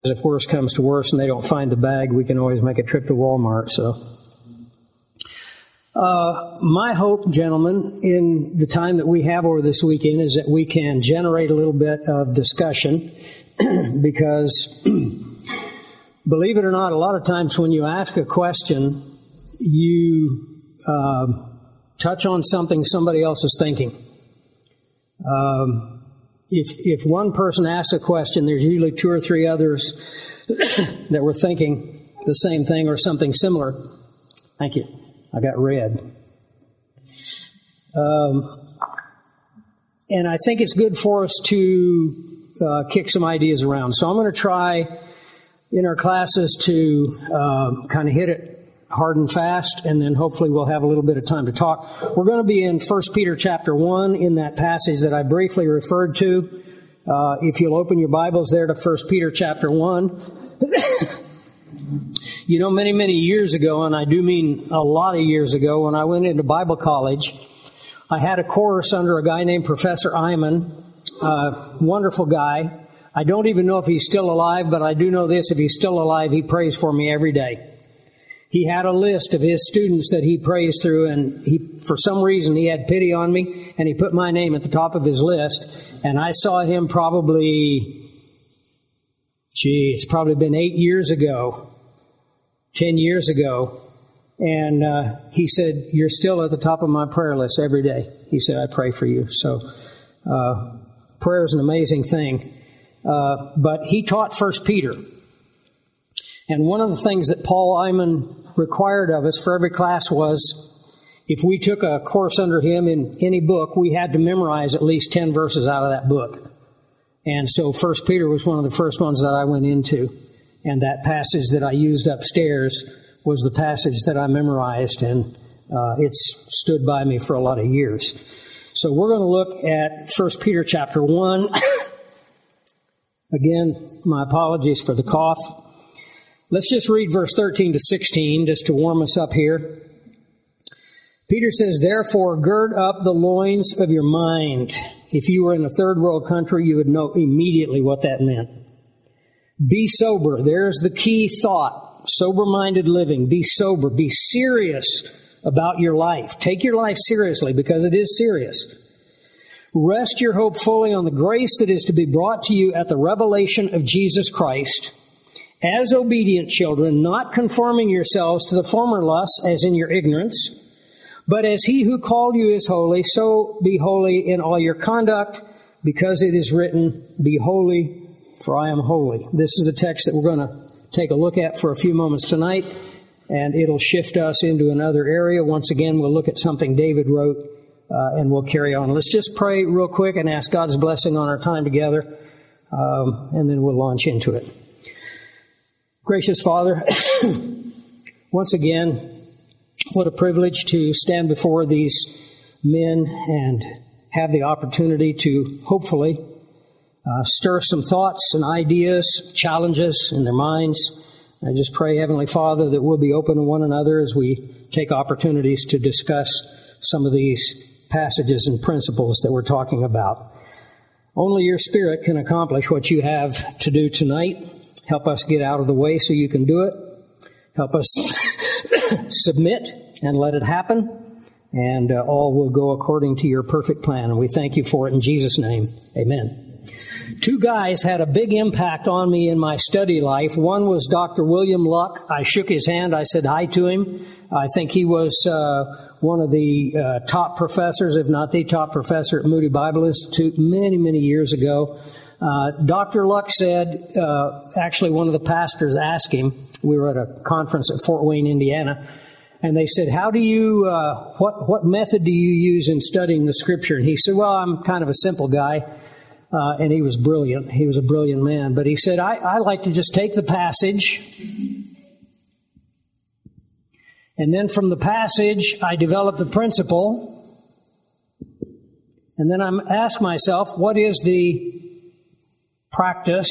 If worse comes to worse and they don't find the bag, we can always make a trip to Walmart. So, my hope, gentlemen, in the time that we have over this weekend is that we can generate a little bit of discussion because, believe it or not, a lot of times when you ask a question, you touch on something somebody else is thinking. If one person asks a question, there's usually two or three others that were thinking the same thing or something similar. Thank you. I got red. And I think it's good for us to kick some ideas around. So I'm going to try in our classes to kind of hit it hard and fast, and then hopefully we'll have a little bit of time to talk. We're going to be in 1 Peter chapter 1 in that passage that I briefly referred to. If you'll open your Bibles there to 1 Peter chapter 1. You know, many, many years ago, and I do mean a lot of years ago, when I went into Bible college, I had a course under a guy named Professor Iman, wonderful guy. I don't even know if he's still alive, but I do know this: if he's still alive, he prays for me every day. He had a list of his students that he prays through, and for some reason, he had pity on me, and he put my name at the top of his list. And I saw him probably, it's probably been 8 years ago, 10 years ago. And he said, "You're still at the top of my prayer list every day." He said, "I pray for you." So prayer is an amazing thing. But he taught 1 Peter. And one of the things that Paul Iman required of us for every class was, if we took a course under him in any book, we had to memorize at least 10 verses out of that book. And so 1 Peter was one of the first ones that I went into. And that passage that I used upstairs was the passage that I memorized, and it's stood by me for a lot of years. So we're going to look at 1 Peter chapter 1. Again, my apologies for the cough. Let's just read verse 13 to 16 just to warm us up here. Peter says, "Therefore gird up the loins of your mind." If you were in a third world country, you would know immediately what that meant. "Be sober." There's the key thought. Sober-minded living. Be sober. Be serious about your life. Take your life seriously, because it is serious. "Rest your hope fully on the grace that is to be brought to you at the revelation of Jesus Christ. As obedient children, not conforming yourselves to the former lusts as in your ignorance, but as He who called you is holy, so be holy in all your conduct, because it is written, 'Be holy, for I am holy.'" This is the text that we're going to take a look at for a few moments tonight, and it'll shift us into another area. Once again, we'll look at something David wrote, and we'll carry on. Let's just pray real quick and ask God's blessing on our time together, and then we'll launch into it. Gracious Father, once again, what a privilege to stand before these men and have the opportunity to hopefully stir some thoughts and ideas, challenges in their minds. I just pray, Heavenly Father, that we'll be open to one another as we take opportunities to discuss some of these passages and principles that we're talking about. Only your Spirit can accomplish what you have to do tonight. Help us get out of the way so you can do it. Help us submit and let it happen. And all will go according to your perfect plan. And we thank you for it in Jesus' name. Amen. Two guys had a big impact on me in my study life. One was Dr. William Luck. I shook his hand. I said hi to him. I think he was one of the top professors, if not the top professor at Moody Bible Institute many, many years ago. Dr. Luck said, actually one of the pastors asked him, we were at a conference at Fort Wayne, Indiana, and they said, "How do you, what method do you use in studying the Scripture?" And he said, "Well, I'm kind of a simple guy." And he was brilliant. He was a brilliant man. But he said, I like to just take the passage, and then from the passage, I develop the principle, and then I ask myself, what is the practice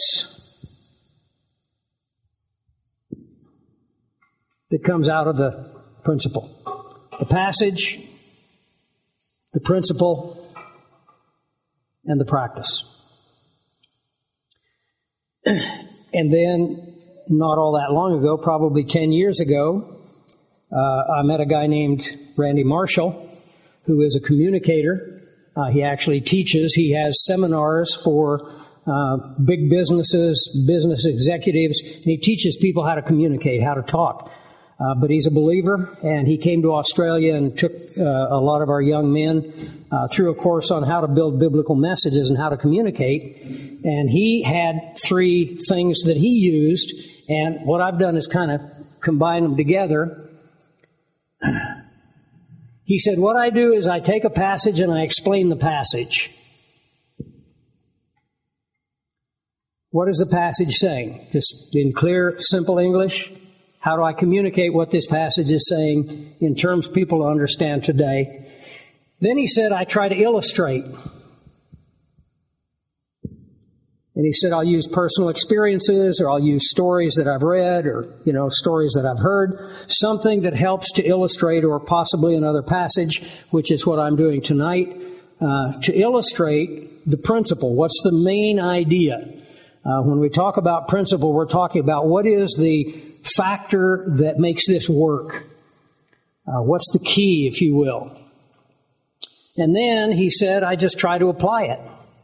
that comes out of the principle? The passage, the principle, and the practice. And And then, not all that long ago, probably 10 years ago, I met a guy named Randy Marshall, who is a communicator. He actually teaches. He has seminars for big businesses, business executives, and he teaches people how to communicate, how to talk. But he's a believer, and he came to Australia and took a lot of our young men through a course on how to build biblical messages and how to communicate. And he had 3 things that he used, and what I've done is kind of combine them together. He said, what I do is I take a passage and I explain the passage. What is the passage saying? Just in clear, simple English. How do I communicate what this passage is saying in terms people understand today? Then he said, I try to illustrate. And he said, I'll use personal experiences, or I'll use stories that I've read, or, stories that I've heard. Something that helps to illustrate, or possibly another passage, which is what I'm doing tonight, to illustrate the principle. What's the main idea? When we talk about principle, we're talking about what is the factor that makes this work. What's the key, if you will? And then he said, I just try to apply it.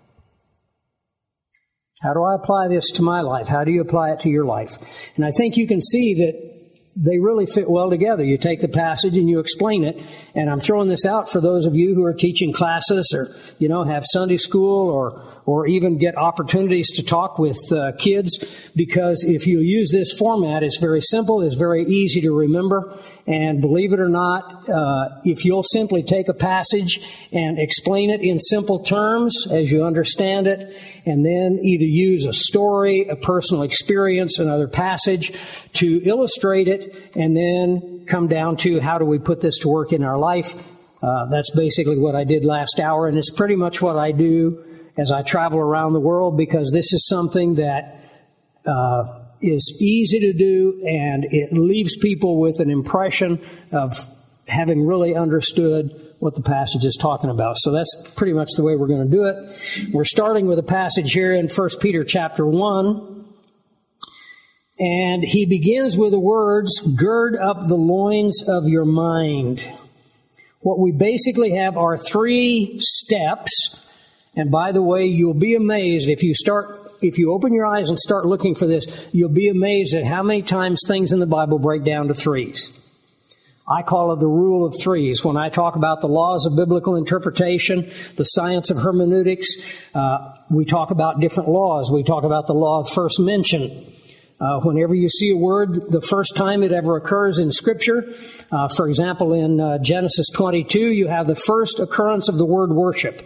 How do I apply this to my life? How do you apply it to your life? And I think you can see that they really fit well together. You take the passage and you explain it. And I'm throwing this out for those of you who are teaching classes or, have Sunday school or even get opportunities to talk with kids. Because if you use this format, it's very simple, it's very easy to remember. And believe it or not, if you'll simply take a passage and explain it in simple terms as you understand it, and then either use a story, a personal experience, another passage to illustrate it, and then come down to how do we put this to work in our life. That's basically what I did last hour, and it's pretty much what I do as I travel around the world, because this is something that is easy to do, and it leaves people with an impression of having really understood what the passage is talking about. So that's pretty much the way we're going to do it. We're starting with a passage here in 1 Peter chapter 1. And he begins with the words, gird up the loins of your mind. What we basically have are 3 steps. And by the way, you'll be amazed if you open your eyes and start looking for this, you'll be amazed at how many times things in the Bible break down to 3s. I call it the rule of 3s. When I talk about the laws of biblical interpretation, the science of hermeneutics, we talk about different laws. We talk about the law of first mention. Whenever you see a word, the first time it ever occurs in Scripture, for example, in Genesis 22, you have the first occurrence of the word worship.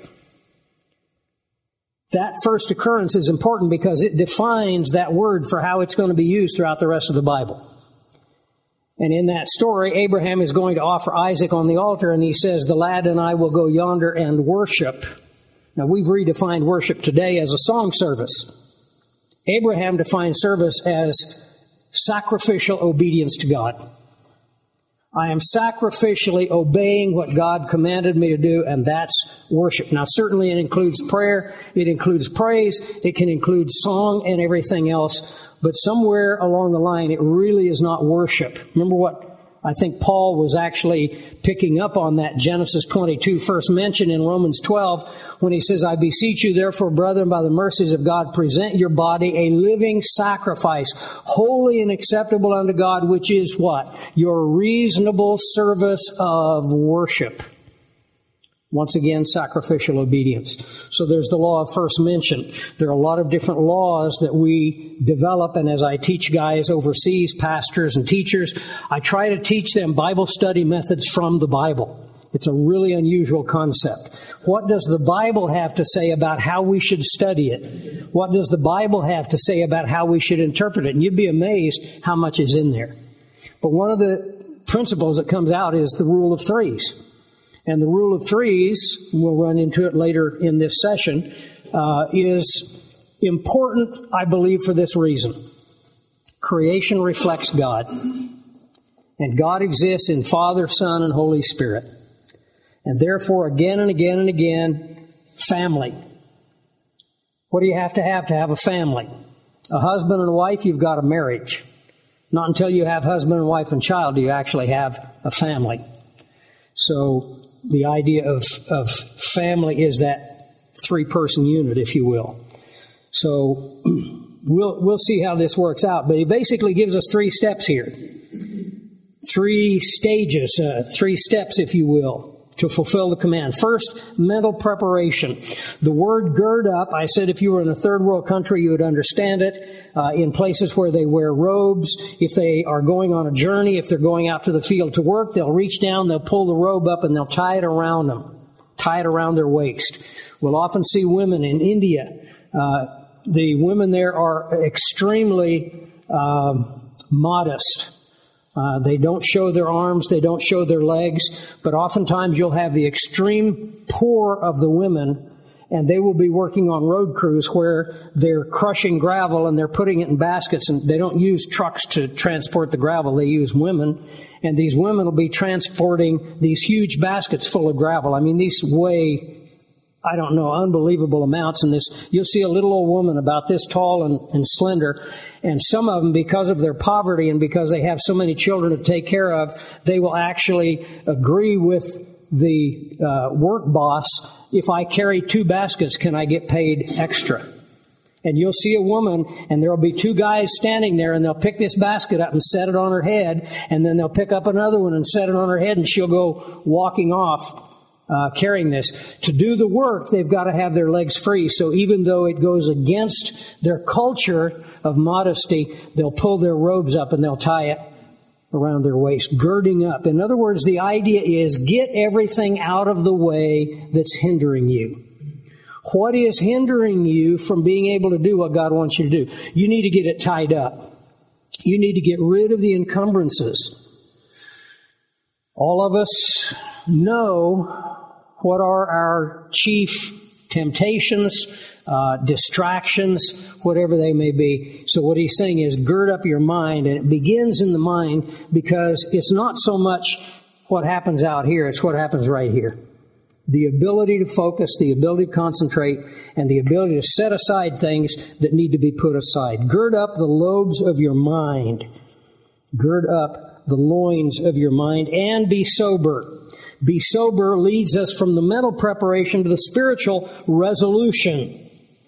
That first occurrence is important because it defines that word for how it's going to be used throughout the rest of the Bible. And in that story, Abraham is going to offer Isaac on the altar, and he says, the lad and I will go yonder and worship. Now, we've redefined worship today as a song service. Abraham defined service as sacrificial obedience to God. I am sacrificially obeying what God commanded me to do, and that's worship. Now, certainly it includes prayer, it includes praise, it can include song and everything else, but somewhere along the line it really is not worship. Remember what I think Paul was actually picking up on that Genesis 22 first mention in Romans 12 when he says, I beseech you therefore, brethren, by the mercies of God, present your body a living sacrifice, holy and acceptable unto God, which is what? Your reasonable service of worship. Once again, sacrificial obedience. So there's the law of first mention. There are a lot of different laws that we develop, and as I teach guys overseas, pastors and teachers, I try to teach them Bible study methods from the Bible. It's a really unusual concept. What does the Bible have to say about how we should study it? What does the Bible have to say about how we should interpret it? And you'd be amazed how much is in there. But one of the principles that comes out is the rule of 3s. And the rule of 3s, we'll run into it later in this session, is important, I believe, for this reason. Creation reflects God. And God exists in Father, Son, and Holy Spirit. And therefore, again and again and again, family. What do you have to have a family? A husband and a wife, you've got a marriage. Not until you have husband and wife and child do you actually have a family. So the idea of family is that 3-person unit, if you will. So we'll see how this works out. But he basically gives us 3 steps here. 3 stages, 3 steps, if you will, to fulfill the command. First, mental preparation. The word gird up, I said if you were in a third world country, you would understand it. In places where they wear robes, if they are going on a journey, if they're going out to the field to work, they'll reach down, they'll pull the robe up, and they'll tie it around them, tie it around their waist. We'll often see women in India. The women there are extremely modest. They don't show their arms, they don't show their legs, but oftentimes you'll have the extreme poor of the women, and they will be working on road crews where they're crushing gravel and they're putting it in baskets, and they don't use trucks to transport the gravel, they use women, and these women will be transporting these huge baskets full of gravel. I mean, these weigh, I don't know, unbelievable amounts. And this, you'll see a little old woman about this tall and slender, and some of them, because of their poverty and because they have so many children to take care of, they will actually agree with the work boss, if I carry 2 baskets, can I get paid extra? And you'll see a woman, and there'll be 2 guys standing there, and they'll pick this basket up and set it on her head, and then they'll pick up another one and set it on her head, and she'll go walking off. Carrying this. To do the work, they've got to have their legs free. So even though it goes against their culture of modesty, they'll pull their robes up and they'll tie it around their waist, girding up. In other words, the idea is get everything out of the way that's hindering you. What is hindering you from being able to do what God wants you to do? You need to get it tied up. You need to get rid of the encumbrances. All of us know what are our chief temptations, distractions, whatever they may be. So what he's saying is gird up your mind, and it begins in the mind, because it's not so much what happens out here, it's what happens right here. The ability to focus, the ability to concentrate, and the ability to set aside things that need to be put aside. Gird up the lobes of your mind. Gird up the loins of your mind, and be sober. Be sober leads us from the mental preparation to the spiritual resolution.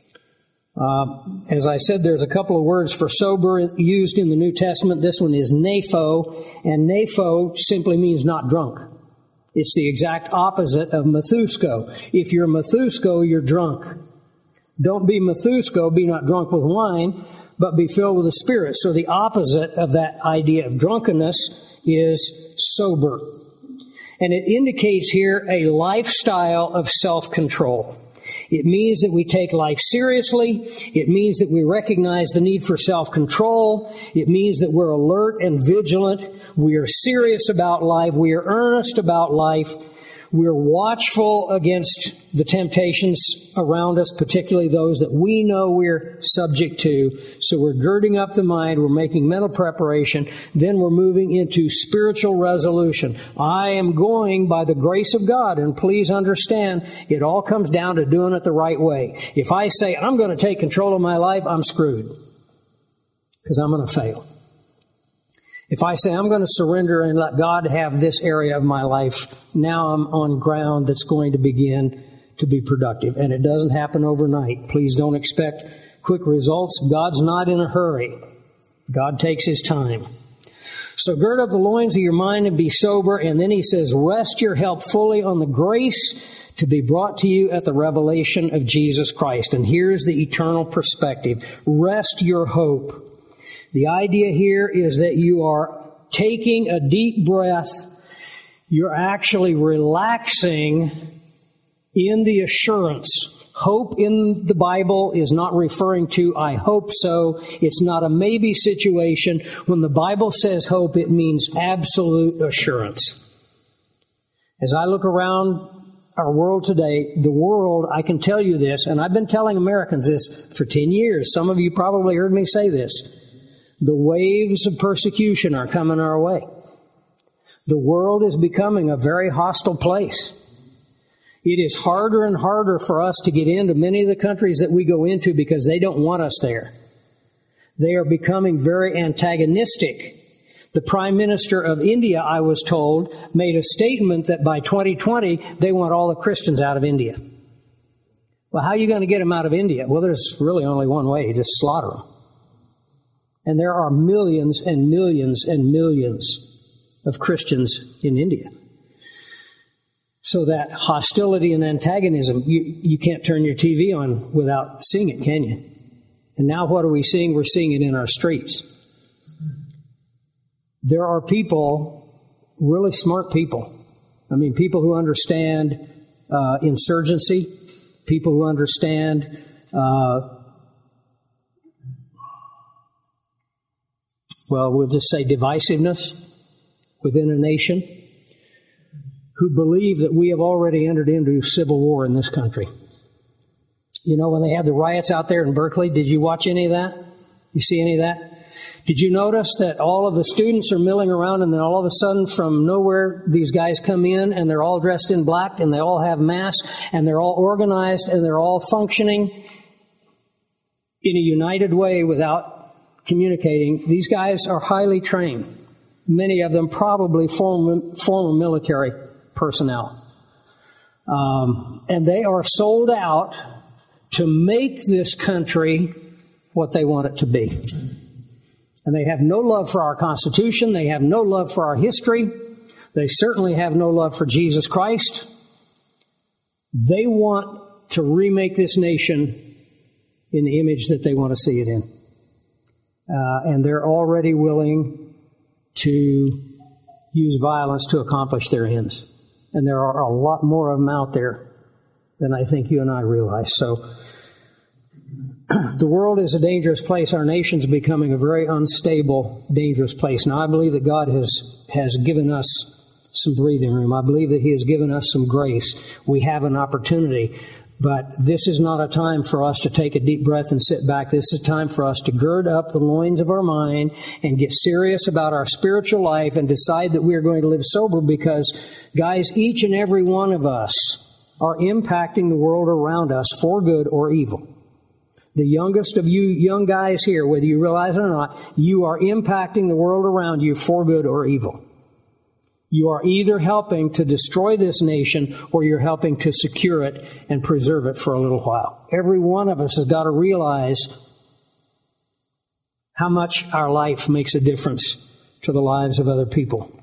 As I said, there's a couple of words for sober used in the New Testament. This one is napho, and napho simply means not drunk. It's the exact opposite of methusko. If you're methusko, you're drunk. Don't be methusko, be not drunk with wine, but be filled with the Spirit. So the opposite of that idea of drunkenness is sober. And it indicates here a lifestyle of self-control. It means that we take life seriously. It means that we recognize the need for self-control. It means that we're alert and vigilant. We are serious about life. We are earnest about life. We're watchful against the temptations around us, particularly those that we know we're subject to. So we're girding up the mind, we're making mental preparation, then we're moving into spiritual resolution. I am going by the grace of God, and please understand, it all comes down to doing it the right way. If I say, I'm going to take control of my life, I'm screwed, because I'm going to fail. If I say I'm going to surrender and let God have this area of my life, now I'm on ground that's going to begin to be productive. And it doesn't happen overnight. Please don't expect quick results. God's not in a hurry. God takes His time. So gird up the loins of your mind and be sober. And then he says, rest your help fully on the grace to be brought to you at the revelation of Jesus Christ. And here's the eternal perspective. Rest your hope. The idea here is that you are taking a deep breath. You're actually relaxing in the assurance. Hope in the Bible is not referring to I hope so. It's not a maybe situation. When the Bible says hope, it means absolute assurance. As I look around our world today, the world, I can tell you this, and I've been telling Americans this for 10 years. Some of you probably heard me say this. The waves of persecution are coming our way. The world is becoming a very hostile place. It is harder and harder for us to get into many of the countries that we go into because they don't want us there. They are becoming very antagonistic. The Prime Minister of India, I was told, made a statement that by 2020 they want all the Christians out of India. Well, how are you going to get them out of India? Well, there's really only one way, just slaughter them. And there are millions and millions and millions of Christians in India. So that hostility and antagonism, you can't turn your TV on without seeing it, can you? And now what are we seeing? We're seeing it in our streets. There are people, really smart people. I mean, people who understand insurgency, people who understand we'll just say divisiveness within a nation, who believe that we have already entered into civil war in this country. You know, when they had the riots out there in Berkeley, did you watch any of that? You see any of that? Did you notice that all of the students are milling around and then all of a sudden from nowhere these guys come in and they're all dressed in black and they all have masks and they're all organized and they're all functioning in a united way without communicating? These guys are highly trained. Many of them probably former military personnel. And they are sold out to make this country what they want it to be. And they have no love for our Constitution. They have no love for our history. They certainly have no love for Jesus Christ. They want to remake this nation in the image that they want to see it in. And they're already willing to use violence to accomplish their ends. And there are a lot more of them out there than I think you and I realize. So the world is a dangerous place. Our nation's becoming a very unstable, dangerous place. Now, I believe that God has given us some breathing room. I believe that He has given us some grace. We have an opportunity. But this is not a time for us to take a deep breath and sit back. This is time for us to gird up the loins of our mind and get serious about our spiritual life and decide that we are going to live sober because, guys, each and every one of us are impacting the world around us for good or evil. The youngest of you young guys here, whether you realize it or not, you are impacting the world around you for good or evil. You are either helping to destroy this nation or you're helping to secure it and preserve it for a little while. Every one of us has got to realize how much our life makes a difference to the lives of other people.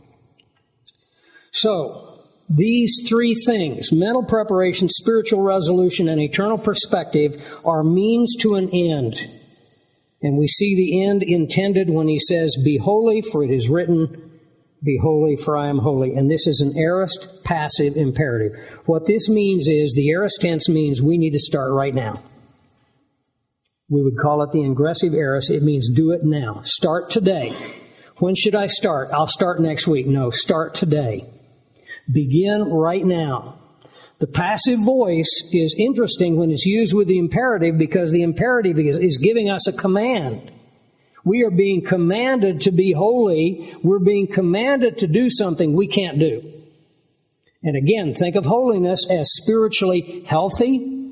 So, these three things, mental preparation, spiritual resolution, and eternal perspective, are means to an end. And we see the end intended when He says, "Be holy, for it is written, be holy, for I am holy." And this is an aorist passive imperative. What this means is, the aorist tense means we need to start right now. We would call it the ingressive aorist. It means do it now. Start today. When should I start? I'll start next week. No, start today. Begin right now. The passive voice is interesting when it's used with the imperative because the imperative is giving us a command. We are being commanded to be holy. We're being commanded to do something we can't do. And again, think of holiness as spiritually healthy,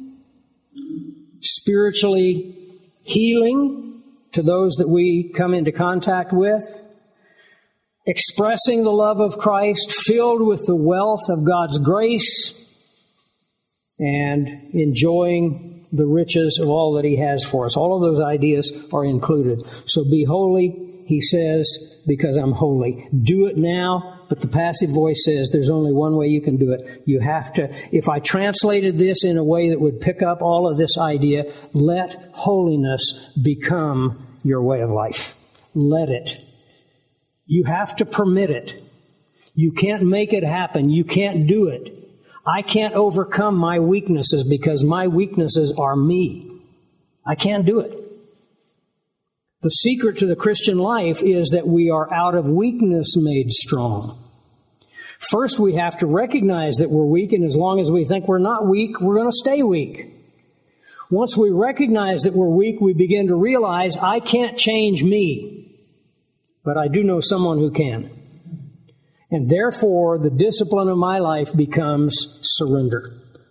spiritually healing to those that we come into contact with, expressing the love of Christ, filled with the wealth of God's grace, and enjoying the riches of all that He has for us. All of those ideas are included. So be holy, He says, because I'm holy. Do it now, but the passive voice says there's only one way you can do it. You have to, if I translated this in a way that would pick up all of this idea, let holiness become your way of life. Let it. You have to permit it. You can't make it happen. You can't do it. I can't overcome my weaknesses because my weaknesses are me. I can't do it. The secret to the Christian life is that we are out of weakness made strong. First, we have to recognize that we're weak, and as long as we think we're not weak, we're going to stay weak. Once we recognize that we're weak, we begin to realize I can't change me. But I do know someone who can. And therefore, the discipline of my life becomes surrender.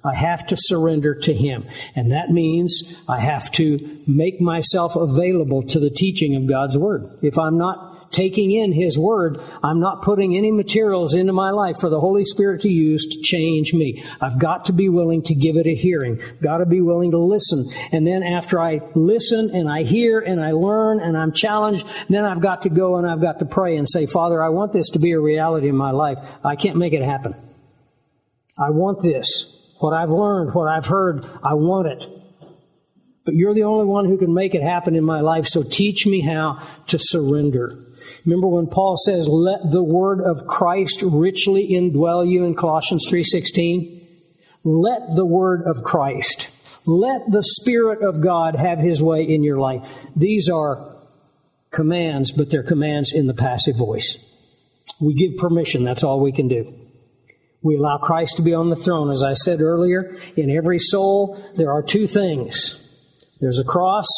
I have to surrender to Him. And that means I have to make myself available to the teaching of God's Word. If I'm not taking in His Word, I'm not putting any materials into my life for the Holy Spirit to use to change me. I've got to be willing to give it a hearing. Got to be willing to listen. And then after I listen and I hear and I learn and I'm challenged, then I've got to go and I've got to pray and say, Father, I want this to be a reality in my life. I can't make it happen. I want this. What I've learned, what I've heard, I want it. But you're the only one who can make it happen in my life, so teach me how to surrender. Remember when Paul says, let the word of Christ richly indwell you in Colossians 3:16? Let the word of Christ, let the Spirit of God have His way in your life. These are commands, but they're commands in the passive voice. We give permission, that's all we can do. We allow Christ to be on the throne. As I said earlier, in every soul, there are two things. There's a cross,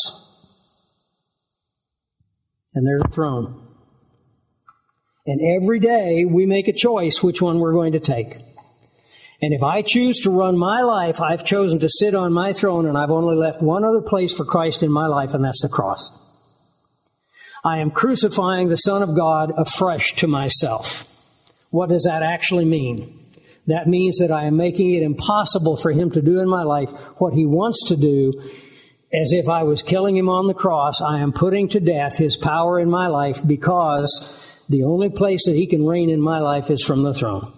and there's a throne. And every day, we make a choice which one we're going to take. And if I choose to run my life, I've chosen to sit on my throne, and I've only left one other place for Christ in my life, and that's the cross. I am crucifying the Son of God afresh to myself. What does that actually mean? That means that I am making it impossible for Him to do in my life what He wants to do. As if I was killing Him on the cross, I am putting to death His power in my life, because the only place that He can reign in my life is from the throne.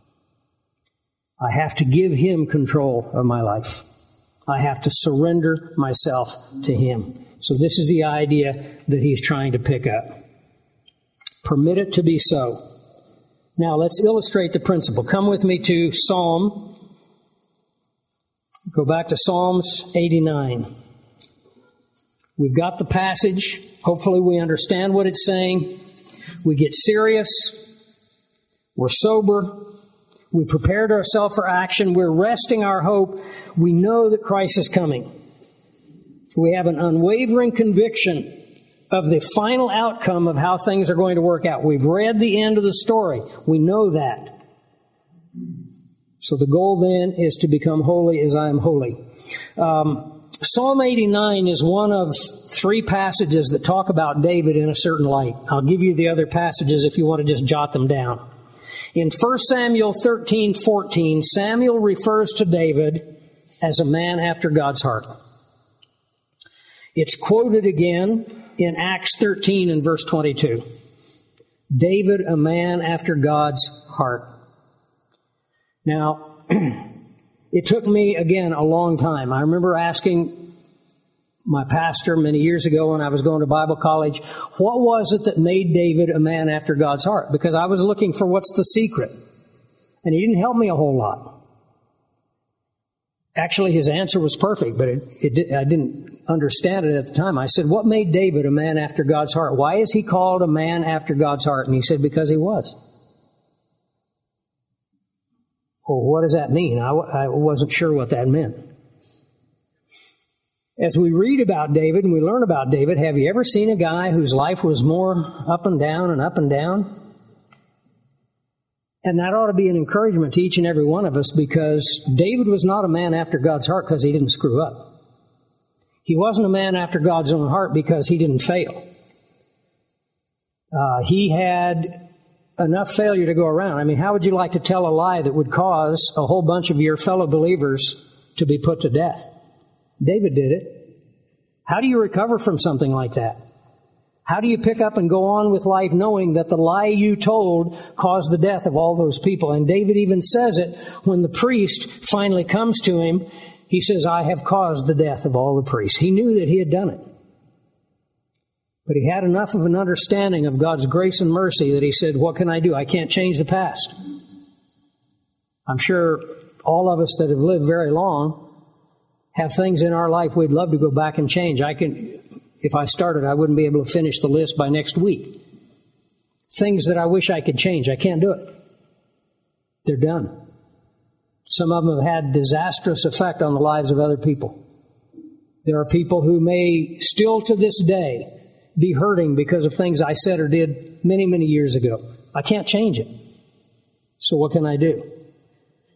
I have to give Him control of my life. I have to surrender myself to Him. So this is the idea that he's trying to pick up. Permit it to be so. Now let's illustrate the principle. Come with me to Go back to Psalms 89. We've got the passage. Hopefully we understand what it's saying. We get serious. We're sober. We prepared ourselves for action. We're resting our hope. We know that Christ is coming. We have an unwavering conviction of the final outcome of how things are going to work out. We've read the end of the story. We know that. So the goal then is to become holy as I am holy. Psalm 89 is one of three passages that talk about David in a certain light. I'll give you the other passages if you want to just jot them down. In 1 Samuel 13:14, Samuel refers to David as a man after God's heart. It's quoted again in Acts 13 and verse 22. David, a man after God's heart. Now, it took me, again, a long time. I remember asking my pastor many years ago when I was going to Bible college, what was it that made David a man after God's heart? Because I was looking for what's the secret. And he didn't help me a whole lot. Actually, his answer was perfect, but I didn't understand it at the time. I said, what made David a man after God's heart? Why is he called a man after God's heart? And he said, because he was. Well, what does that mean? I wasn't sure what that meant. As we read about David and we learn about David, have you ever seen a guy whose life was more up and down and up and down? And that ought to be an encouragement to each and every one of us, because David was not a man after God's heart because he didn't screw up. He wasn't a man after God's own heart because he didn't fail. He had enough failure to go around. I mean, how would you like to tell a lie that would cause a whole bunch of your fellow believers to be put to death? David did it. How do you recover from something like that? How do you pick up and go on with life knowing that the lie you told caused the death of all those people? And David even says it when the priest finally comes to him. He says, I have caused the death of all the priests. He knew that he had done it. But he had enough of an understanding of God's grace and mercy that he said, what can I do? I can't change the past. I'm sure all of us that have lived very long have things in our life we'd love to go back and change. If I started, I wouldn't be able to finish the list by next week. Things that I wish I could change. I can't do it. They're done. Some of them have had disastrous effect on the lives of other people. There are people who may still to this day be hurting because of things I said or did many, many years ago. I can't change it. So what can I do?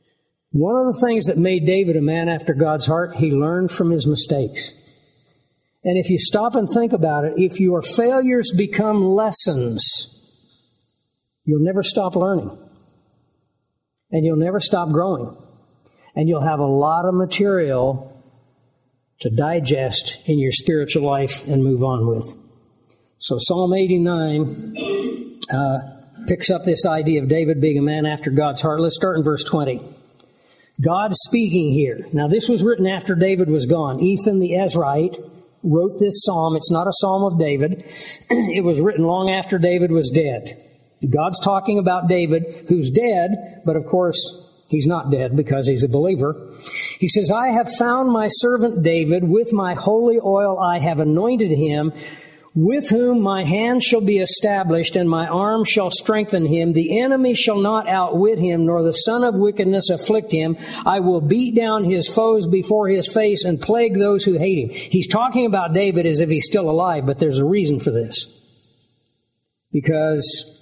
One of the things that made David a man after God's heart, he learned from his mistakes. And if you stop and think about it, if your failures become lessons, you'll never stop learning. And you'll never stop growing. And you'll have a lot of material to digest in your spiritual life and move on with. So Psalm 89 picks up this idea of David being a man after God's heart. Let's start in verse 20. God speaking here. Now this was written after David was gone. Ethan the Ezrahite wrote this psalm. It's not a psalm of David. It was written long after David was dead. God's talking about David, who's dead, but of course he's not dead because he's a believer. He says, I have found my servant David. With my holy oil I have anointed him, with whom my hand shall be established, and my arm shall strengthen him. The enemy shall not outwit him, nor the son of wickedness afflict him. I will beat down his foes before his face and plague those who hate him. He's talking about David as if he's still alive, but there's a reason for this. Because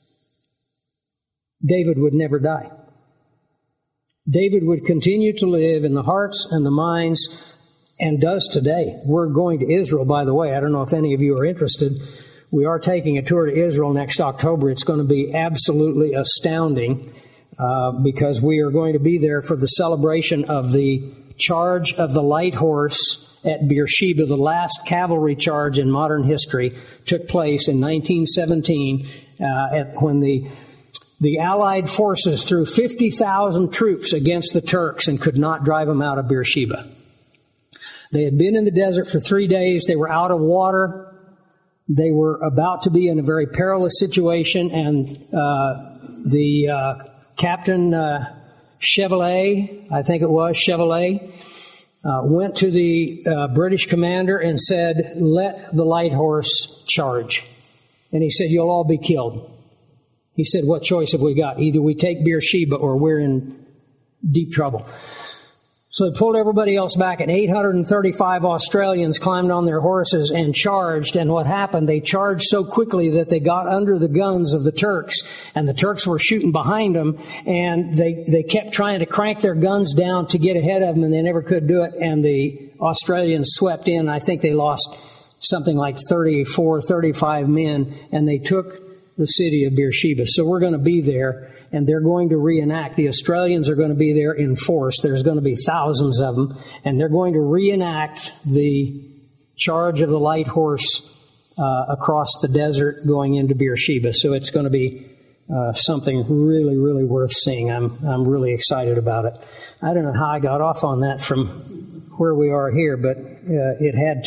David would never die. David would continue to live in the hearts and the minds, and does today. We're going to Israel, by the way. I don't know if any of you are interested. We are taking a tour to Israel next October. It's going to be absolutely astounding because we are going to be there for the celebration of the charge of the light horse at Beersheba. The last cavalry charge in modern history took place in 1917 when the Allied forces threw 50,000 troops against the Turks and could not drive them out of Beersheba. They had been in the desert for 3 days. They were out of water. They were about to be in a very perilous situation, and the Captain Chevalier, I think it was, Chevalier, went to the British commander and said, let the light horse charge. And he said, you'll all be killed. He said, what choice have we got? Either we take Beersheba or we're in deep trouble. So they pulled everybody else back, and 835 Australians climbed on their horses and charged. And what happened? They charged so quickly that they got under the guns of the Turks, and the Turks were shooting behind them, and they kept trying to crank their guns down to get ahead of them, and they never could do it. And the Australians swept in. I think they lost something like 34, 35 men, and they took the city of Beersheba. So we're going to be there, and they're going to reenact. The Australians are going to be there in force. There's going to be thousands of them, and they're going to reenact the charge of the light horse across the desert going into Beersheba. So it's going to be something really, really worth seeing. I'm really excited about it. I don't know how I got off on that from where we are here, but it had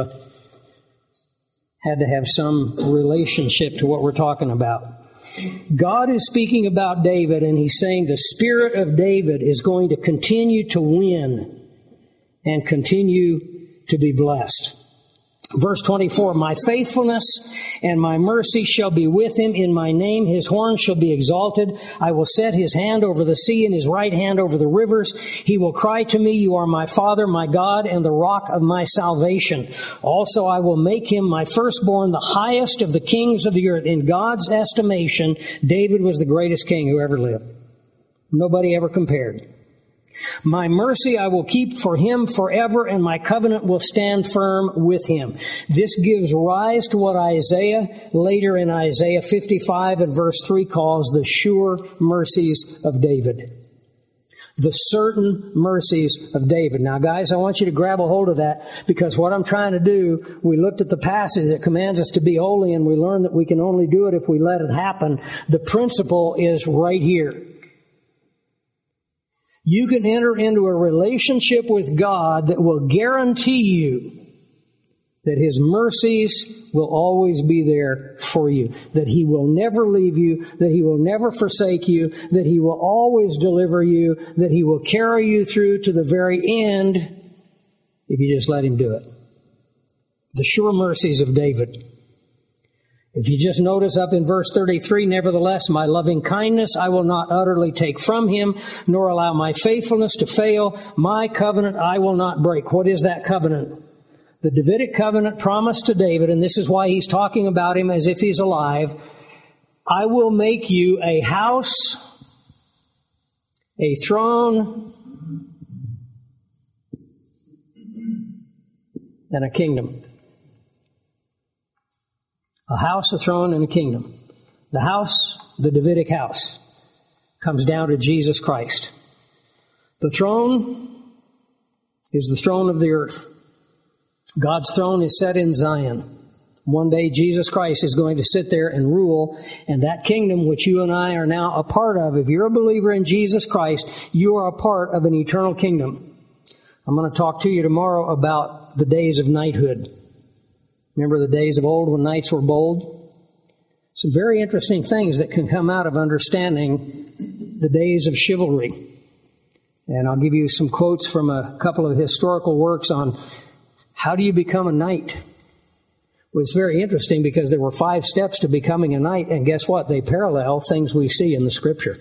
to have some relationship to what we're talking about. God is speaking about David, and he's saying the spirit of David is going to continue to win and continue to be blessed. Verse 24, my faithfulness and my mercy shall be with him. In my name his horn shall be exalted. I will set his hand over the sea and his right hand over the rivers. He will cry to me, you are my Father, my God, and the rock of my salvation. Also I will make him my firstborn, the highest of the kings of the earth. In God's estimation, David was the greatest king who ever lived. Nobody ever compared. My mercy I will keep for him forever, and my covenant will stand firm with him. This gives rise to what Isaiah, later in Isaiah 55 and verse 3, calls the sure mercies of David. The certain mercies of David. Now guys, I want you to grab a hold of that, because what I'm trying to do, we looked at the passage that commands us to be holy, and we learned that we can only do it if we let it happen. The principle is right here. You can enter into a relationship with God that will guarantee you that his mercies will always be there for you, that he will never leave you, that he will never forsake you, that he will always deliver you, that he will carry you through to the very end if you just let him do it. The sure mercies of David. If you just notice up in verse 33, nevertheless, my loving kindness I will not utterly take from him, nor allow my faithfulness to fail. My covenant I will not break. What is that covenant? The Davidic covenant promised to David, and this is why he's talking about him as if he's alive. I will make you a house a throne and a kingdom. A house, a throne, and a kingdom. The house, the Davidic house, comes down to Jesus Christ. The throne is the throne of the earth. God's throne is set in Zion. One day Jesus Christ is going to sit there and rule, and that kingdom which you and I are now a part of, if you're a believer in Jesus Christ, you are a part of an eternal kingdom. I'm going to talk to you tomorrow about the days of knighthood. Remember the days of old when knights were bold? Some very interesting things that can come out of understanding the days of chivalry. And I'll give you some quotes from a couple of historical works on how do you become a knight. Well, it's very interesting because there were 5 steps to becoming a knight, and guess what? They parallel things we see in the Scripture.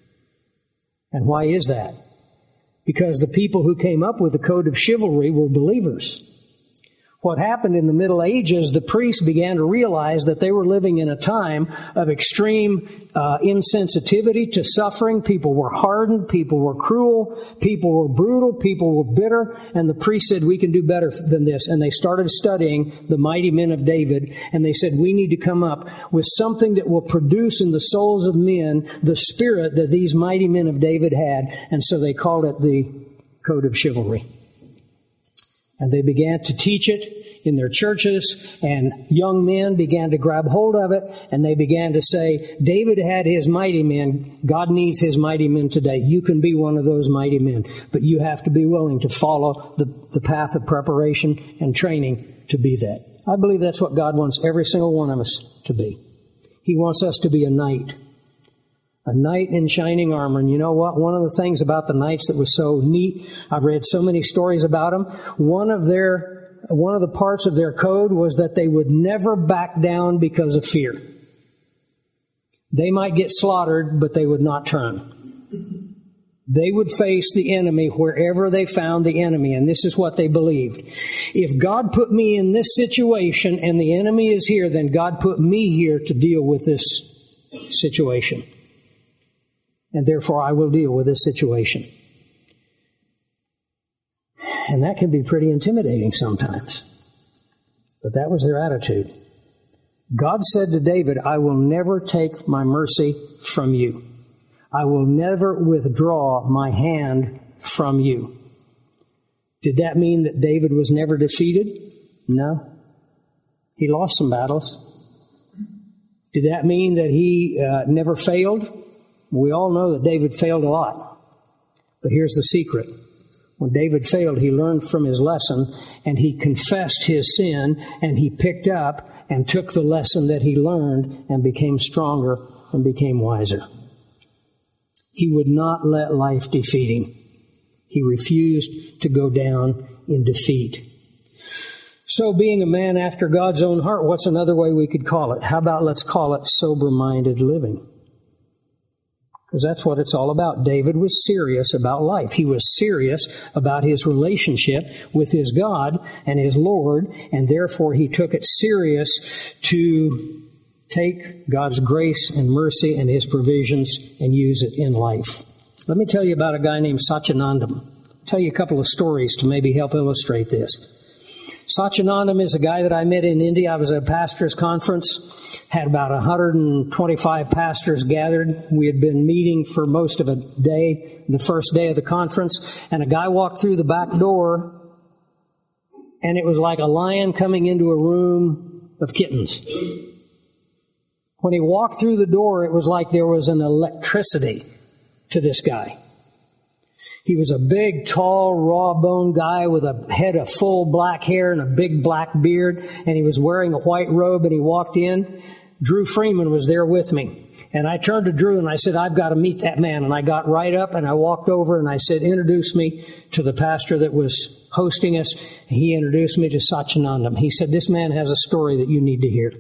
And why is that? Because the people who came up with the code of chivalry were believers. What happened in the Middle Ages, the priests began to realize that they were living in a time of extreme insensitivity to suffering. People were hardened, people were cruel, people were brutal, people were bitter, and the priests said, we can do better than this. And they started studying the mighty men of David, and they said, we need to come up with something that will produce in the souls of men the spirit that these mighty men of David had. And so they called it the Code of Chivalry. And they began to teach it in their churches, and young men began to grab hold of it, and they began to say, David had his mighty men. God needs his mighty men today. You can be one of those mighty men, but you have to be willing to follow the path of preparation and training to be that. I believe that's what God wants every single one of us to be. He wants us to be a knight. A knight in shining armor. And you know what? One of the things about the knights that was so neat, I've read so many stories about them. One of the parts of their code was that they would never back down because of fear. They might get slaughtered, but they would not turn. They would face the enemy wherever they found the enemy, and this is what they believed. If God put me in this situation and the enemy is here, then God put me here to deal with this situation. And therefore I will deal with this situation. And that can be pretty intimidating sometimes. But that was their attitude. God said to David, I will never take my mercy from you. I will never withdraw my hand from you. Did that mean that David was never defeated? No. He lost some battles. Did that mean that he never failed? We all know that David failed a lot. But here's the secret. When David failed, he learned from his lesson, and he confessed his sin, and he picked up and took the lesson that he learned and became stronger and became wiser. He would not let life defeat him. He refused to go down in defeat. So being a man after God's own heart, what's another way we could call it? How about let's call it sober-minded living? Because that's what it's all about. David was serious about life. He was serious about his relationship with his God and his Lord, and therefore he took it serious to take God's grace and mercy and his provisions and use it in life. Let me tell you about a guy named Satyanandam. I'll tell you a couple of stories to maybe help illustrate this. Satyanandam is a guy that I met in India. I was at a pastor's conference. Had about 125 pastors gathered. We had been meeting for most of a day, the first day of the conference, and a guy walked through the back door, and it was like a lion coming into a room of kittens. When he walked through the door, it was like there was an electricity to this guy. He was a big, tall, raw-boned guy with a head of full black hair and a big black beard, and he was wearing a white robe, and he walked in. Drew Freeman was there with me. And I turned to Drew and I said, I've got to meet that man. And I got right up and I walked over and I said, introduce me to the pastor that was hosting us. And he introduced me to Satyanandam. He said, this man has a story that you need to hear.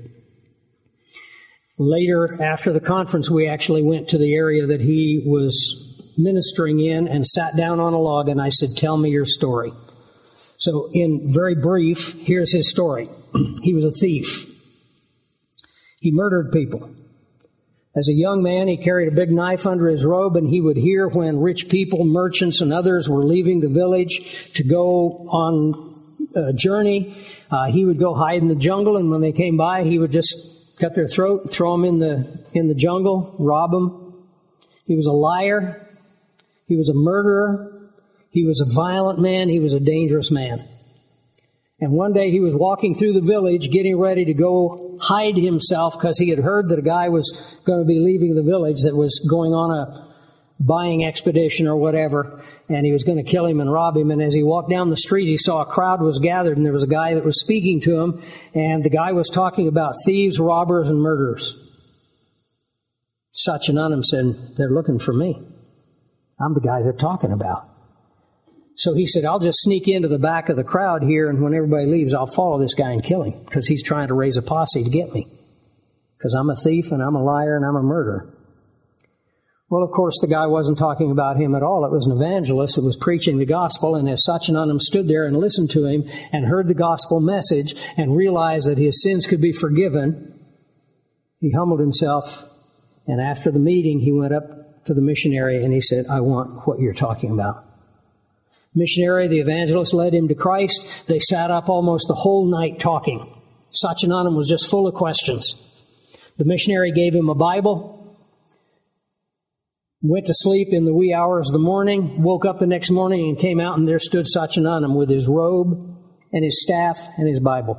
Later, after the conference, we actually went to the area that he was ministering in and sat down on a log, and I said, tell me your story. So in very brief, here's his story. He was a thief. He murdered people. As a young man, he carried a big knife under his robe, and he would hear when rich people, merchants, and others were leaving the village to go on a journey. He would go hide in the jungle, and when they came by, he would just cut their throat, throw them in the jungle, rob them. He was a liar. He was a murderer. He was a violent man. He was a dangerous man. And one day he was walking through the village getting ready to go hide himself because he had heard that a guy was going to be leaving the village that was going on a buying expedition or whatever, and he was going to kill him and rob him. And as he walked down the street, he saw a crowd was gathered, and there was a guy that was speaking to him, and the guy was talking about thieves, robbers, and murderers. Satchidananda said, "They're looking for me. I'm the guy they're talking about." So he said, "I'll just sneak into the back of the crowd here, and when everybody leaves, I'll follow this guy and kill him, because he's trying to raise a posse to get me, because I'm a thief, and I'm a liar, and I'm a murderer." Well, of course, the guy wasn't talking about him at all. It was an evangelist that was preaching the gospel, and as Satchidananda stood there and listened to him and heard the gospel message and realized that his sins could be forgiven, he humbled himself, and after the meeting, he went up to the missionary and he said, "I want what you're talking about." Missionary, the evangelist, led him to Christ. They sat up almost the whole night talking. Satchidananda was just full of questions. The missionary gave him a Bible, went to sleep in the wee hours of the morning, woke up the next morning and came out, and there stood Satchidananda with his robe and his staff and his Bible.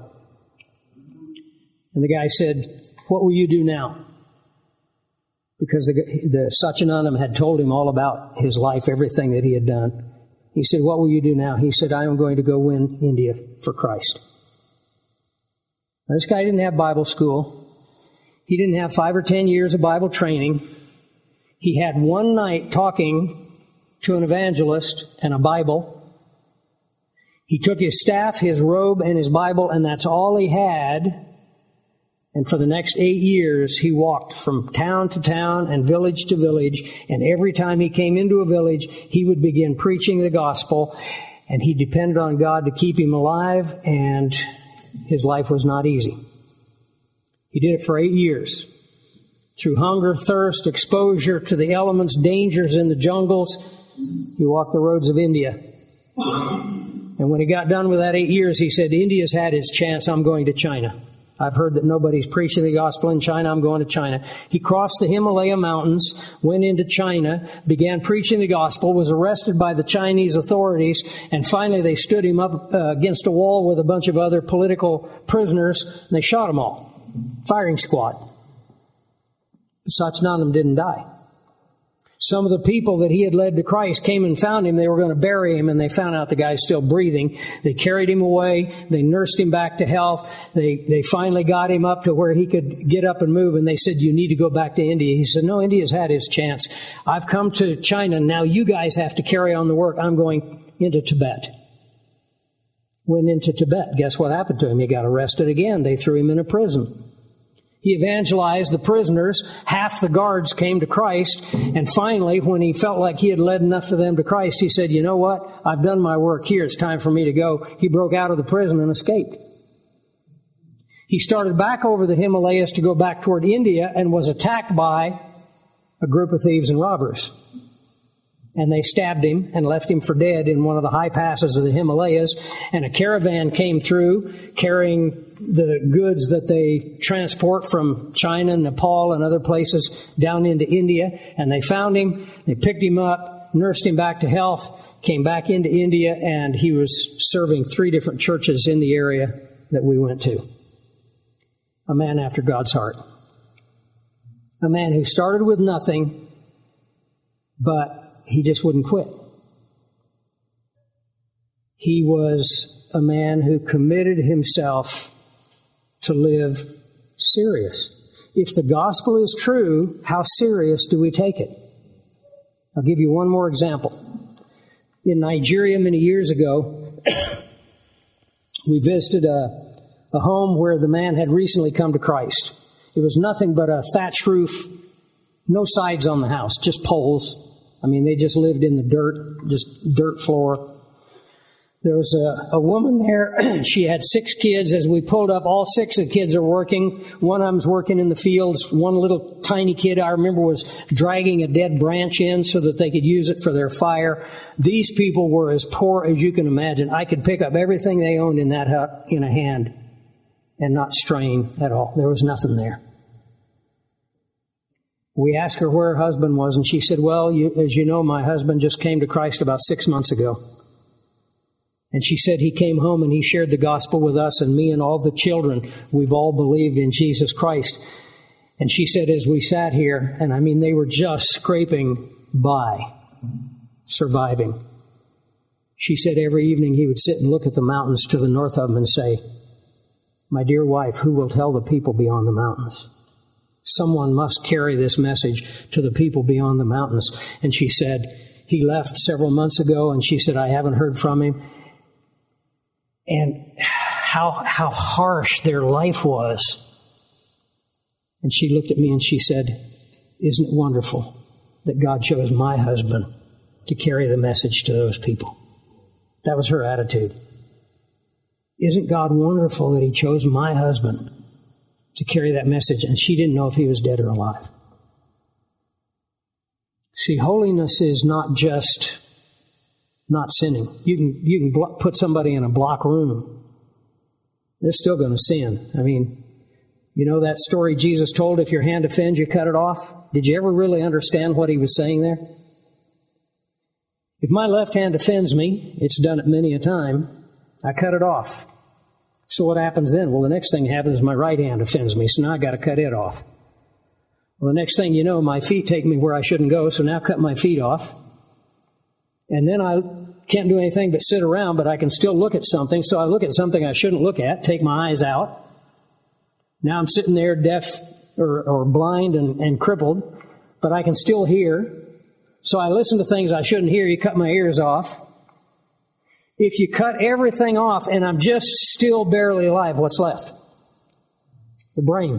And the guy said, "What will you do now?" Because the Satchidananda had told him all about his life, everything that he had done. He said, "What will you do now?" He said, "I am going to go win India for Christ." Now, this guy didn't have Bible school. He didn't have 5 or 10 years of Bible training. He had one night talking to an evangelist and a Bible. He took his staff, his robe, and his Bible, and that's all he had. And for the next 8 years, he walked from town to town and village to village. And every time he came into a village, he would begin preaching the gospel. And he depended on God to keep him alive, and his life was not easy. He did it for 8 years. Through hunger, thirst, exposure to the elements, dangers in the jungles, he walked the roads of India. And when he got done with that 8 years, he said, "India's had its chance. I'm going to China. I've heard that nobody's preaching the gospel in China. I'm going to China." He crossed the Himalaya mountains, went into China, began preaching the gospel, was arrested by the Chinese authorities, and finally they stood him up against a wall with a bunch of other political prisoners, and they shot them all. Firing squad. But Satchidananda didn't die. Some of the people that he had led to Christ came and found him. They were going to bury him, and they found out the guy's still breathing. They carried him away. They nursed him back to health. They finally got him up to where he could get up and move, and they said, "You need to go back to India." He said, "No, India's had its chance. I've come to China. Now you guys have to carry on the work. I'm going into Tibet." Went into Tibet. Guess what happened to him? He got arrested again. They threw him in a prison. He evangelized the prisoners. Half the guards came to Christ. And finally, when he felt like he had led enough of them to Christ, he said, "You know what? I've done my work here. It's time for me to go." He broke out of the prison and escaped. He started back over the Himalayas to go back toward India and was attacked by a group of thieves and robbers. And they stabbed him and left him for dead in one of the high passes of the Himalayas. And a caravan came through carrying the goods that they transport from China, Nepal, and other places down into India. And they found him, they picked him up, nursed him back to health, came back into India, and he was serving 3 different churches in the area that we went to. A man after God's heart. A man who started with nothing, but he just wouldn't quit. He was a man who committed himself to live serious. If the gospel is true, how serious do we take it? I'll give you one more example. In Nigeria many years ago, we visited a home where the man had recently come to Christ. It was nothing but a thatched roof, no sides on the house, just poles. I mean, they just lived in the dirt, just dirt floor. There was a woman there. She had 6 kids. As we pulled up, all 6 of the kids are working. One of them's working in the fields. One little tiny kid, I remember, was dragging a dead branch in so that they could use it for their fire. These people were as poor as you can imagine. I could pick up everything they owned in that hut in a hand and not strain at all. There was nothing there. We asked her where her husband was, and she said, well, as you know, my husband just came to Christ about 6 months ago. And she said he came home and he shared the gospel with us, and me and all the children, we've all believed in Jesus Christ. And she said as we sat here, and I mean they were just scraping by, surviving. She said every evening he would sit and look at the mountains to the north of them and say, my dear wife, who will tell the people beyond the mountains? Someone must carry this message to the people beyond the mountains. And she said, he left several months ago, and she said, I haven't heard from him. And how harsh their life was. And she looked at me and she said, isn't it wonderful that God chose my husband to carry the message to those people? That was her attitude. Isn't God wonderful that he chose my husband to carry that message? And she didn't know if he was dead or alive. See, holiness is not just not sinning. You can put somebody in a block room. They're still going to sin. I mean, you know that story Jesus told, if your hand offends you, cut it off? Did you ever really understand what he was saying there? If my left hand offends me, it's done it many a time, I cut it off. So what happens then? Well, the next thing happens is my right hand offends me, so now I got to cut it off. Well, the next thing you know, my feet take me where I shouldn't go, so now I cut my feet off. And then I can't do anything but sit around, but I can still look at something. So I look at something I shouldn't look at, take my eyes out. Now I'm sitting there deaf or blind and crippled, but I can still hear. So I listen to things I shouldn't hear. You cut my ears off. If you cut everything off and I'm just still barely alive, what's left? The brain.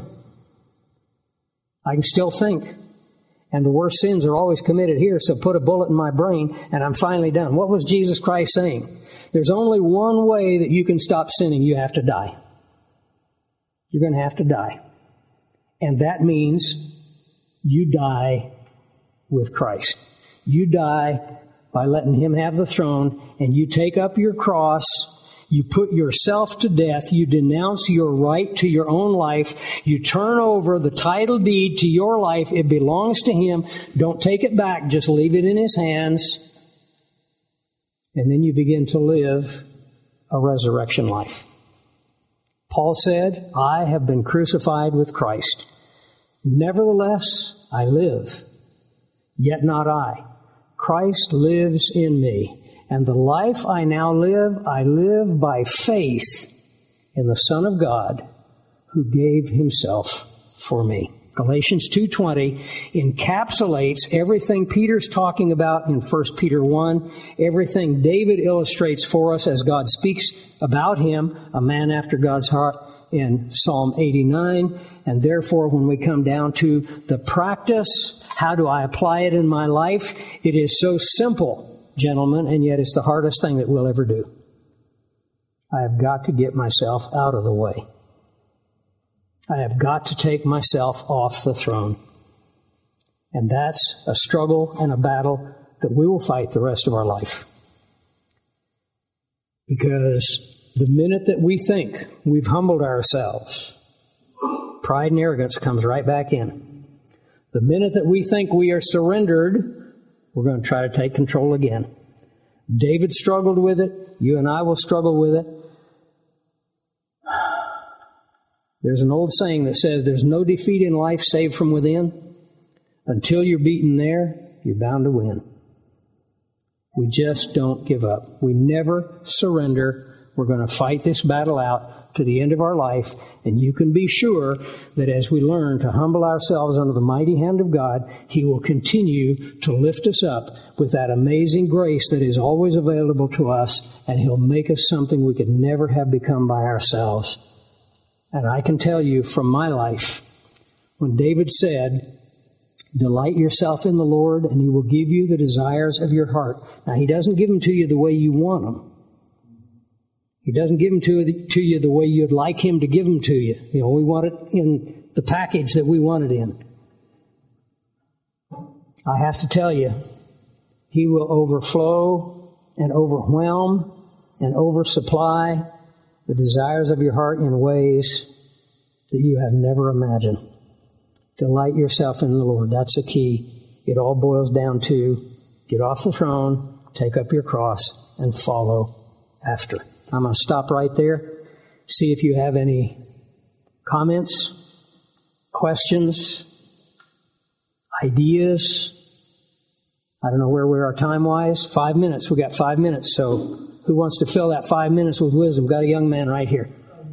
I can still think. And the worst sins are always committed here, so put a bullet in my brain and I'm finally done. What was Jesus Christ saying? There's only one way that you can stop sinning. You have to die. You're going to have to die. And that means you die with Christ. You die by letting him have the throne, and you take up your cross. You put yourself to death. You denounce your right to your own life. You turn over the title deed to your life. It belongs to him. Don't take it back. Just leave it in his hands. And then you begin to live a resurrection life. Paul said, I have been crucified with Christ. Nevertheless, I live. Yet not I. Christ lives in me. And the life I now live, I live by faith in the Son of God who gave himself for me. Galatians 2:20 encapsulates everything Peter's talking about in 1 Peter 1, everything David illustrates for us as God speaks about him, a man after God's heart, in Psalm 89. And therefore, when we come down to the practice, how do I apply it in my life? It is so simple, gentlemen, and yet it's the hardest thing that we'll ever do. I have got to get myself out of the way. I have got to take myself off the throne. And that's a struggle and a battle that we will fight the rest of our life. Because the minute that we think we've humbled ourselves, pride and arrogance comes right back in. The minute that we think we are surrendered, we're going to try to take control again. David struggled with it. You and I will struggle with it. There's an old saying that says there's no defeat in life save from within. Until you're beaten there, you're bound to win. We just don't give up. We never surrender. We're going to fight this battle out to the end of our life. And you can be sure that as we learn to humble ourselves under the mighty hand of God, he will continue to lift us up with that amazing grace that is always available to us. And he'll make us something we could never have become by ourselves. And I can tell you from my life, when David said, delight yourself in the Lord and he will give you the desires of your heart. Now, he doesn't give them to you the way you want them. He doesn't give them to you the way you'd like Him to give them to you. You know, we want it in the package that we want it in. I have to tell you, He will overflow and overwhelm and oversupply the desires of your heart in ways that you have never imagined. Delight yourself in the Lord. That's the key. It all boils down to get off the throne, take up your cross, and follow after. I'm going to stop right there. See if you have any comments, questions, ideas. I don't know where we are time-wise. 5 minutes. We got 5 minutes. So who wants to fill that 5 minutes with wisdom? Got a young man right here.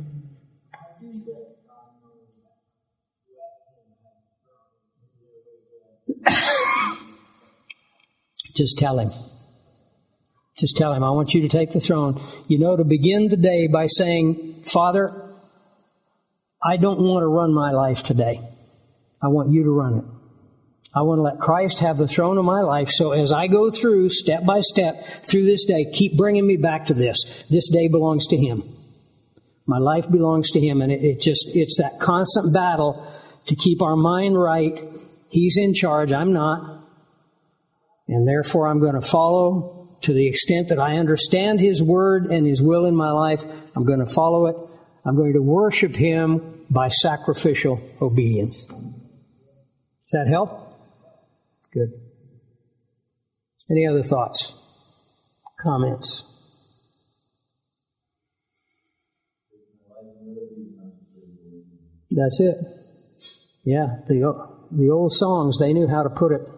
Just tell him. Just tell him, I want you to take the throne. You know, to begin the day by saying, Father, I don't want to run my life today. I want you to run it. I want to let Christ have the throne of my life. So as I go through, step by step, through this day, keep bringing me back to this. This day belongs to Him. My life belongs to Him. And it's that constant battle to keep our mind right. He's in charge. I'm not. And therefore I'm going to follow to the extent that I understand His Word and His will in my life. I'm going to follow it. I'm going to worship Him by sacrificial obedience. Does that help? Good. Any other thoughts? Comments? That's it. Yeah, the old songs, they knew how to put it.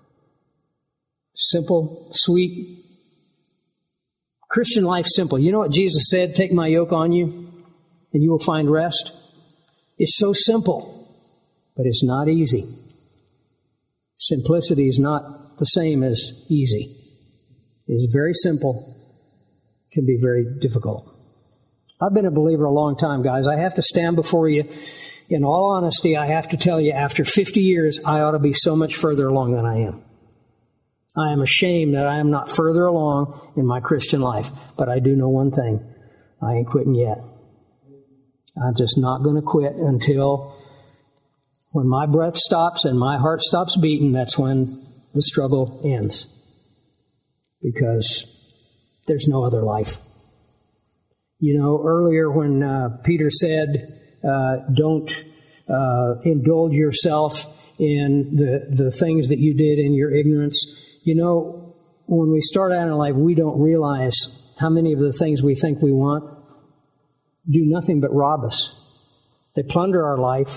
Simple, sweet. Christian life simple. You know what Jesus said? Take my yoke on you and you will find rest. It's so simple, but it's not easy. Simplicity is not the same as easy. It is very simple, can be very difficult. I've been a believer a long time, guys. I have to stand before you. In all honesty, I have to tell you, after 50 years, I ought to be so much further along than I am. I am ashamed that I am not further along in my Christian life. But I do know one thing. I ain't quitting yet. I'm just not going to quit until when my breath stops and my heart stops beating, that's when the struggle ends. Because there's no other life. You know, earlier when Peter said, don't indulge yourself in the things that you did in your ignorance. You know, when we start out in life, we don't realize how many of the things we think we want do nothing but rob us. They plunder our life.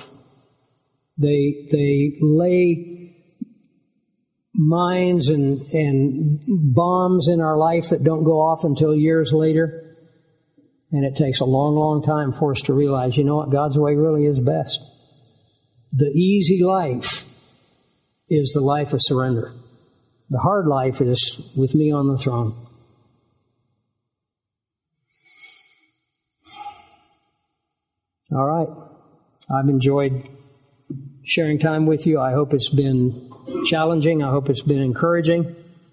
They lay mines and bombs in our life that don't go off until years later. And it takes a long, long time for us to realize, you know what, God's way really is best. The easy life is the life of surrender. The hard life is with me on the throne. All right. I've enjoyed sharing time with you. I hope it's been challenging. I hope it's been encouraging.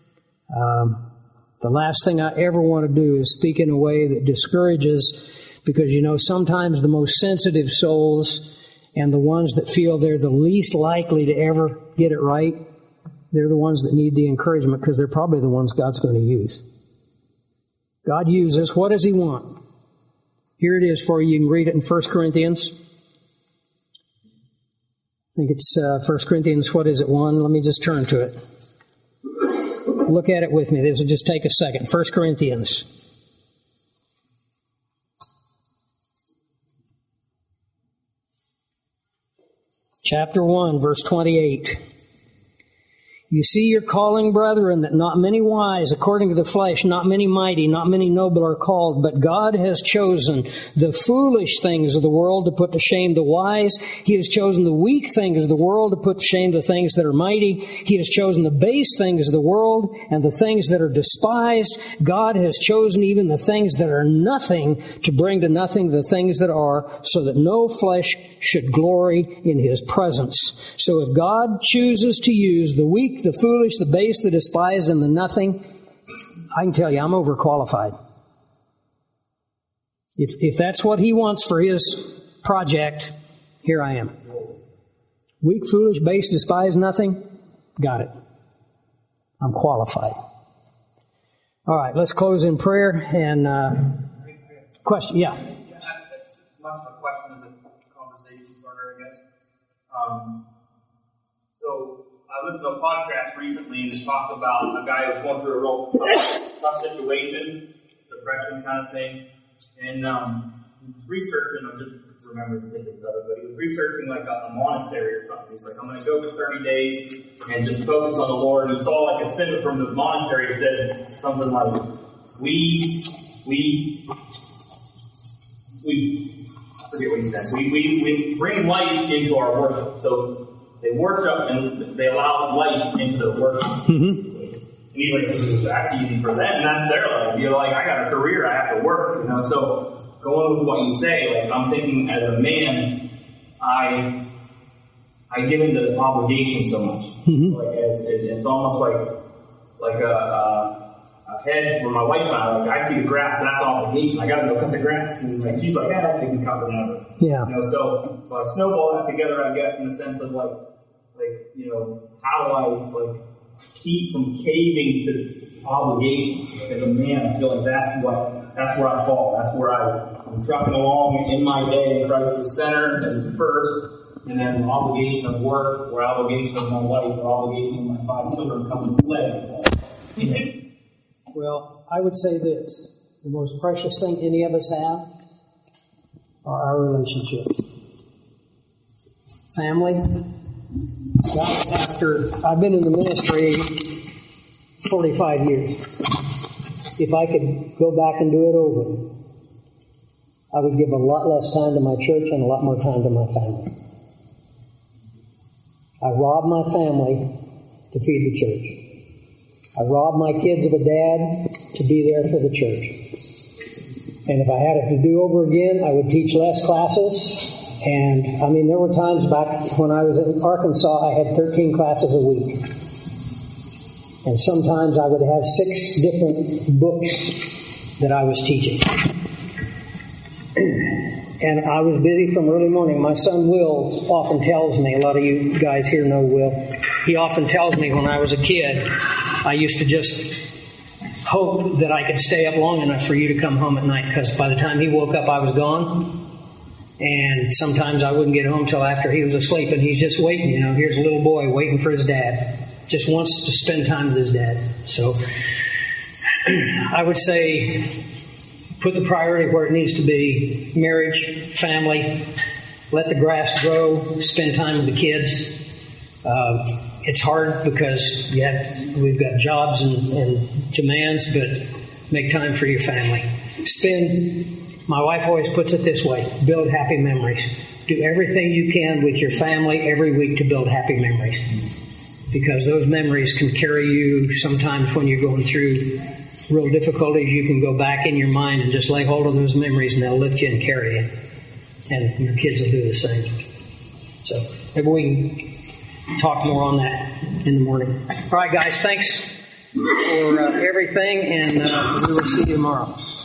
The last thing I ever want to do is speak in a way that discourages, because, you know, sometimes the most sensitive souls and the ones that feel they're the least likely to ever get it right, they're the ones that need the encouragement, because they're probably the ones God's going to use. God uses. What does He want? Here it is for you. You can read it in 1 Corinthians. I think it's 1 Corinthians, 1? Let me just turn to it. Look at it with me. This will just take a second. 1 Corinthians. Chapter 1, verse 28. You see your calling, brethren, that not many wise, according to the flesh, not many mighty, not many noble are called, but God has chosen the foolish things of the world to put to shame the wise. He has chosen the weak things of the world to put to shame the things that are mighty. He has chosen the base things of the world and the things that are despised. God has chosen even the things that are nothing to bring to nothing the things that are, so that no flesh should glory in His presence. So if God chooses to use the weak, the foolish, the base, the despised, and the nothing, I can tell you, I'm overqualified. If that's what He wants for His project, here I am. Weak, foolish, base, despise nothing. Got it. I'm qualified. All right, let's close in prayer and question. Yeah. It's much of a question as a conversation starter, I guess. So I listened to a podcast recently and it talked about a guy who was going through a real tough situation, depression kind of thing, and he was researching. I just remember the tidbits of it, but he was researching like a monastery or something. He's like, I'm going to go for 30 days and just focus on the Lord. And he saw like a sentence from the monastery that said something like, we I forget what he said. We bring light into our worship. So they worship and they allow light into the worship. Mm-hmm. And he's like, that's easy for them. Not their life. You're like, I got a career, I have to work. You know, so going with what you say, like I'm thinking as a man, I give into the obligation so much. Mm-hmm. Like it's almost like a head for my wife and I. Like I see the grass, that's obligation. I got to go cut the grass, and like she's like, yeah, I can cut whatever. Yeah. You know, so I snowball that together, I guess, in the sense of like you know, how do I like keep from caving to obligation? As a man, I feel like that's where I fall. That's where I'm trucking along in my day, and Christ is center and first, and then the obligation of work, or obligation of my life, or obligation of my 5 children come into play. Well, I would say this. The most precious thing any of us have are our relationships. Family. God, after I've been in the ministry 45 years. If I could go back and do it over, I would give a lot less time to my church and a lot more time to my family. I robbed my family to feed the church. I robbed my kids of a dad to be there for the church. And if I had it to do over again, I would teach less classes. And, I mean, there were times back when I was in Arkansas, I had 13 classes a week. And sometimes I would have 6 different books that I was teaching. And I was busy from early morning. My son Will often tells me, a lot of you guys here know Will, he often tells me when I was a kid, I used to just hope that I could stay up long enough for you to come home at night, because by the time he woke up, I was gone. And sometimes I wouldn't get home till after he was asleep, and he's just waiting. You know, here's a little boy waiting for his dad. Just wants to spend time with his dad. So I would say put the priority where it needs to be. Marriage, family, let the grass grow, spend time with the kids. It's hard because we've got jobs and demands, but make time for your family. My wife always puts it this way, build happy memories. Do everything you can with your family every week to build happy memories. Because those memories can carry you sometimes when you're going through real difficulties. You can go back in your mind and just lay hold of those memories, and they'll lift you and carry you. And your kids will do the same. So maybe we can talk more on that in the morning. All right, guys, thanks for everything, and we will see you tomorrow.